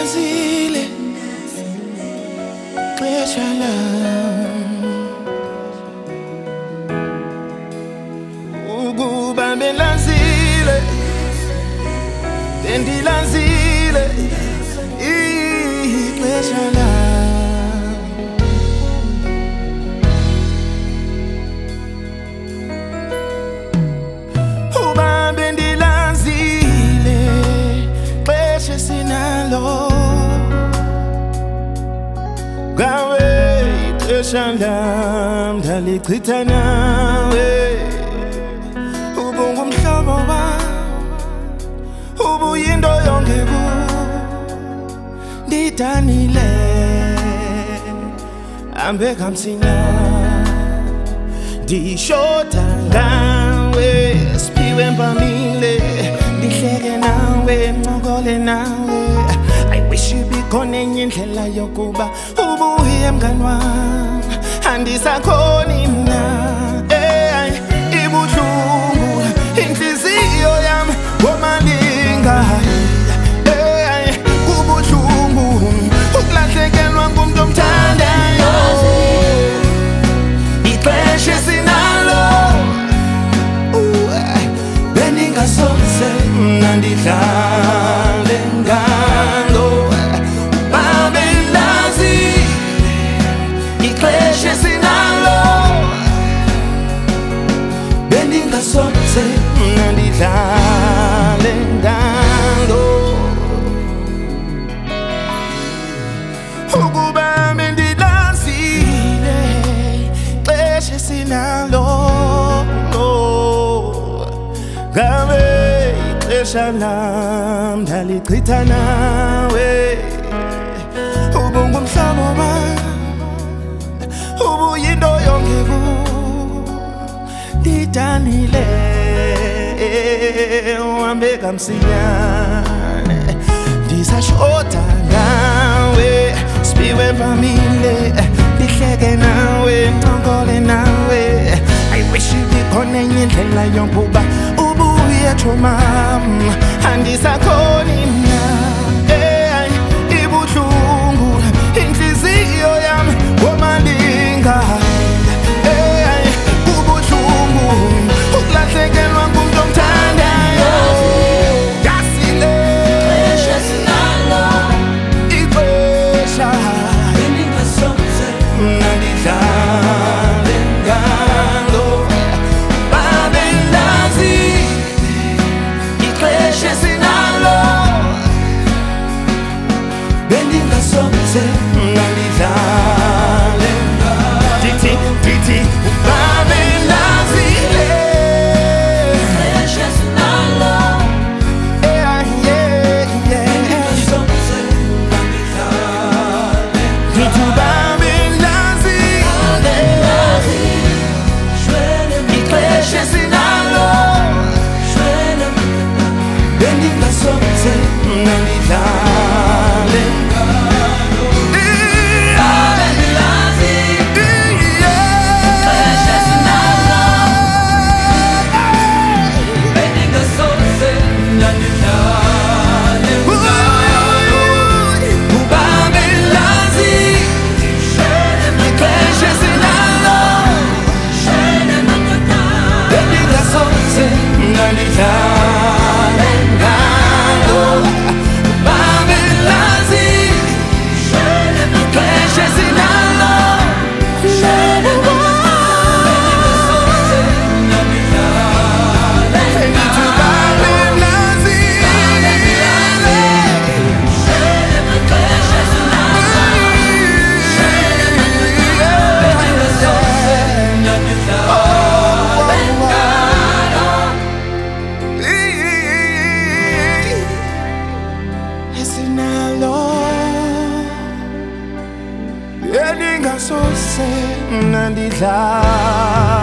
Bendilazile xesha lam ukuba belazile bendilazile ixesha lam uba bendilazile xesha sinalo gawe ixesha lam ndalichitha nawe ubungumhlobo wam ubuyinto yonke ndidanile hambe kamsinya ndishota ngawe siphiwe mpamile ndihleke nawe ncokole nawe I wish ibikhona enye indlela yokuba ubuye mngani wam andisakhoni mna ibuhlungu inhliziyo yam womalinga kubuhlungu ukulahlekelwa ngumuntu omthandayo ixesha esinalo beningasoze mna ndidlale ngalo babelazi ixesha esinalo beningasoze mna ndidlale ngalo ukuba bendilazile ixesha esinalo gawe ixesha lam ndalichitha nawe ubungumhlobo wam ubuyinto yonke ndidanile uhambe kamsinyane ndisashota ngawe siphiwe mpamile ndihleke nawe ncokole nawe I wish ibikhona enye indlela yokuba ubuye chomam andisakhoni mna ibuhlungu inhliziyo yam womalinga kubuhlungu ukulahlekelwa ngumuntu omthandayo ngasile ixesha sinalo ixesha beningasoze mna ndidlale ngalo babelazi ixesha sinalo beningasoze mna ndidlale dithi babelazi ixesha sinalo beningasoze mna ndidlale dithi babelazi ixesha sinalo beningasoze mna ndidlale beningasoze mna ndidlale